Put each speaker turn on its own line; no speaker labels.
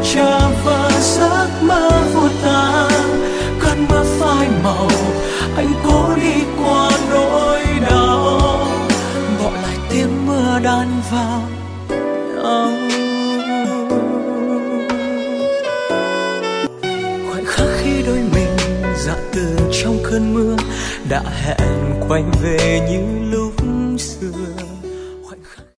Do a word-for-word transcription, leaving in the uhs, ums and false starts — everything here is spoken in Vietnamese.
trả và giấc mơ vô tàn. Cơn mưa phai màu anh cố đi qua nỗi đau, bỏ lại tiếng mưa đan vào nhau. Khoảnh khắc khi đôi mình dạ từ trong cơn mưa đã hẹn quay về như lúc